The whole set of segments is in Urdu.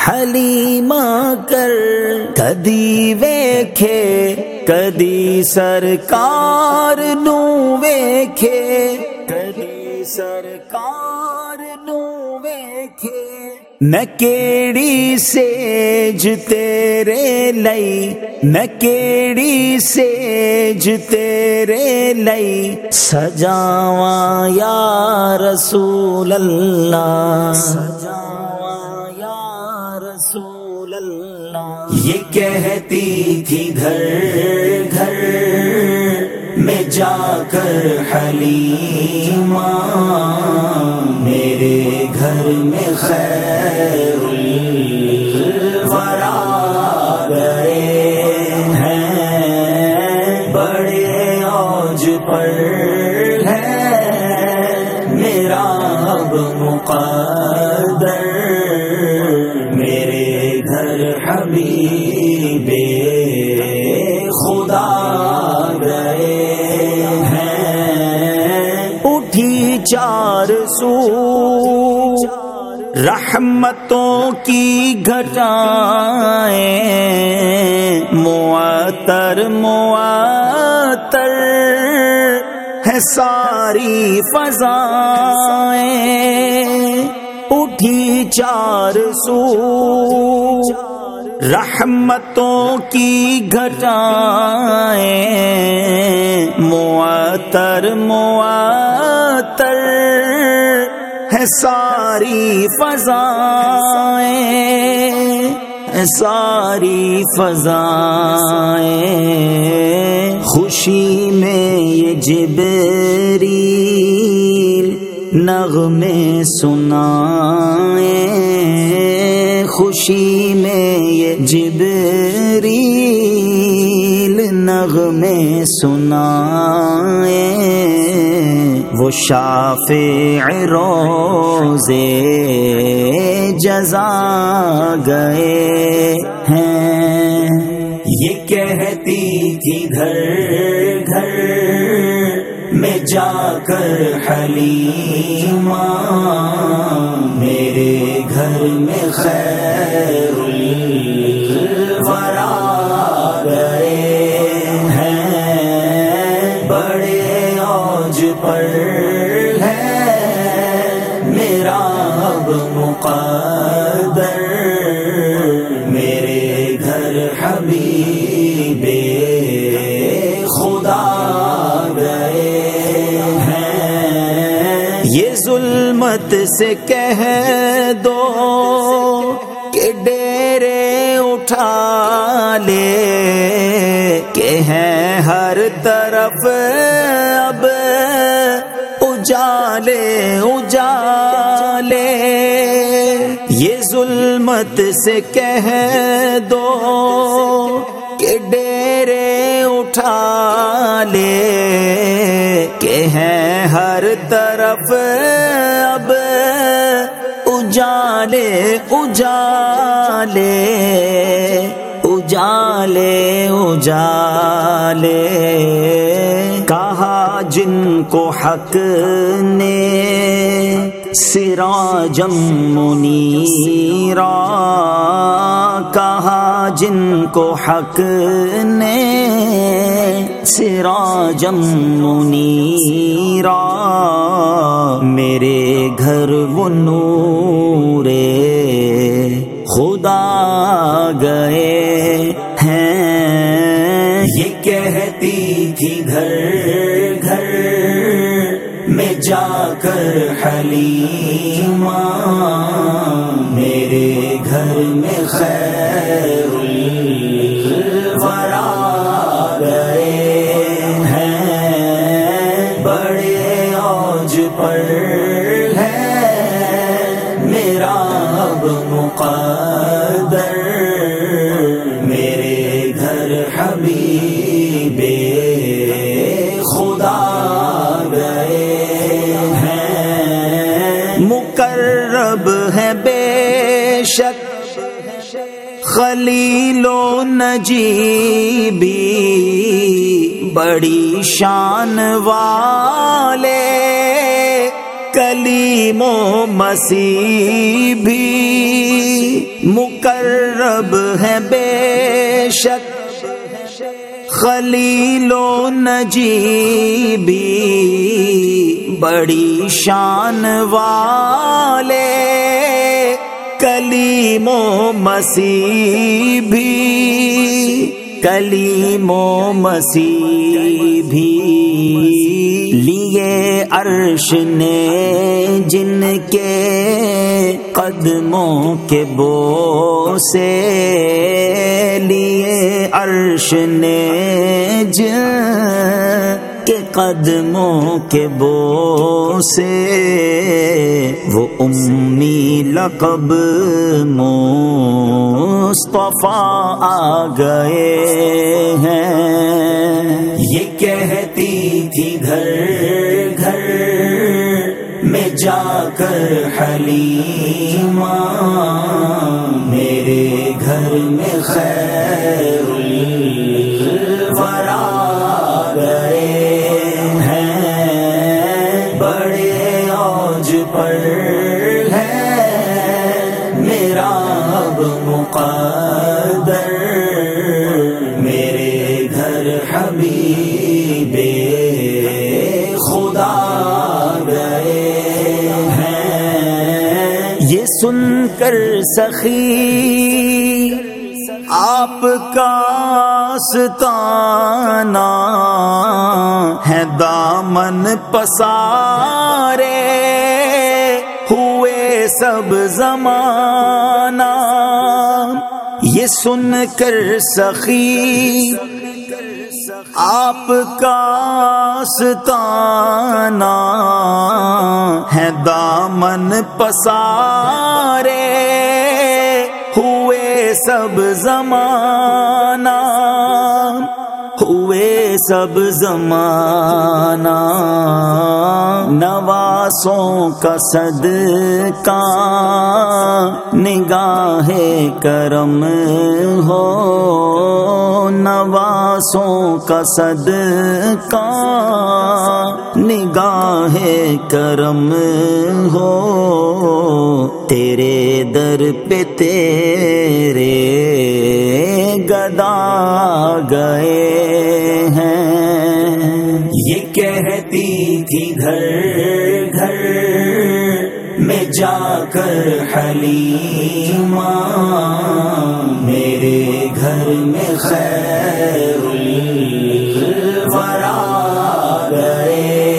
حلیمہ کر کدی ویکھے کدی سرکار نو ویکھے کدی سرکار نو ویکھے میں کیڑی سیج تیرے لئی میں کیڑی سیج تیرے لئی سجاواں یا رسول اللہ سجاواں یا رسول اللہ۔ یہ کہتی تھی گھر گھر میں جا کر حلیمہ میرے گھر میں خیر الورا گئے ہیں، بڑے اوج پر ہے میرا اب مقدر، میرے گھر حبیب خدا گئے ہیں۔ اٹھی چار سو رحمتوں کی گھٹائیں، معطر معطر ہے ساری فضائیں، اٹھی چار سو رحمتوں کی گھٹائیں، معطر معطر ہے ساری فضائیں، ساری فضائیں۔ خوشی میں یہ جبریل نغمے سنائیں، خوشی میں یہ جبریل نغمے سنائیں، وہ شافع روزے جزا گئے ہیں۔ یہ کہتی تھی گھر گھر میں جا کر حلیمہ میرے گھر میں خیر الورا گئے ہیں، بڑے اوج پر ہے میرا اب مقدر، میرے گھر حبیب خدا گئے ہیں۔ یہ ظلمت سے کہہ دو کہ ڈیرے اٹھا لے، کہ ہیں ہر طرف اب اجالے اجالے، یہ ظلمت سے کہہ دو کہ ڈیرے اٹھا لے، کہ ہیں ہر طرف اب اجالے اجالے اجالے اجالے۔ کہا جن کو حق نے سراجم منیرا، کہا جن کو حق نے سراجم منیرا، میرے گھر وہ نور خدا گئے ہیں۔ یہ کہتی تھی گھر گھر میں جا کر حلیمہ میرے گھر میں خیر الورا گئے ہیں، بڑے اوج پر ہے میرا اب مقدر، میرے گھر حبیب خدا گئے ہیں۔ مقرب ہے بے شک خلیل و نجیبی، بڑی شان والے کلیم و مسیح بھی مقرب ہے بے شک خلیل و نجی بھی، بڑی شان والے کلیم و مسیح بھی، کلیم و مسیح بھی، لیے عرش نے جن کے قدموں کے بوسے، لیے عرش نے جن کے قدموں کے بوسے، وہ امی لقب مصطفیٰ آ گئے ہیں۔ یہ کہتی تھی گھر گھر میں جا کر حلیمہ، میرے گھر میں خیر الورا گئے ہیں، بڑے اوج پر ہے میرا اب مقدر، میرے گھر حبیب خدا گئے ہیں۔ یہ سن کر سخی آپ کا آستانہ ہے، دامن پسارے ہوئے سب زمانہ، یہ سن کر سخی آپ کا آستانہ ہے، دامن پسارے ہوئے سب زمانہ، ہوئے سب زمانہ، نواسوں کا صدقہ نگاہ کرم ہو، نواسوں کا صدقہ نگاہ کرم ہو، تیرے در پہ تیرے گدا گئے ہیں۔ یہ کہتی تھی گھر گھر میں جا کر حلیمہ، میرے گھر میں خیر الورا گئے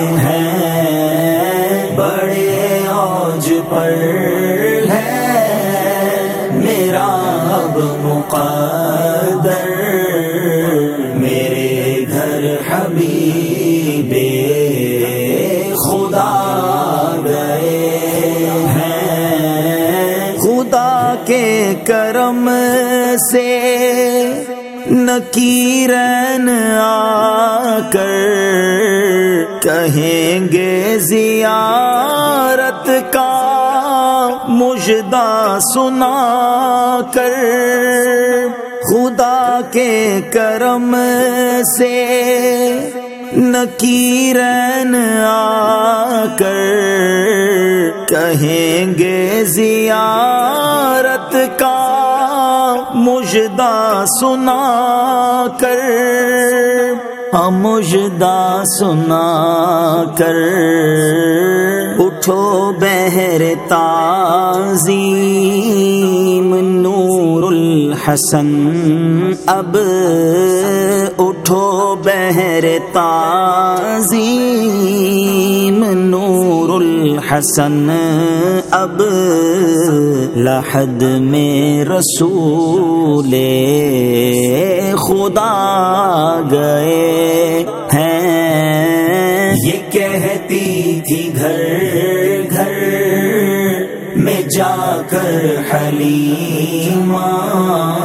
ہیں، بڑے اوج پر ہے میرا اب مقدر، میرے گھر حبیب خدا گئے ہیں۔ خدا کے کرم سے نکیرن آ کر کہیں گے زیارت کا مژدہ سنا کر، خدا کے کرم سے نکیرن آ کر کہیں گے زیارت کا مژدہ سنا کر، مژدہ سنا کر، اٹھو بہر تعظیم نور الحسن، اب اٹھو بہر تعظیم نور الحسن، اب لحد میں رسول خدا گئے ہیں۔ یہ کہتی تھی گھر گھر میں جا کر حلیمہ،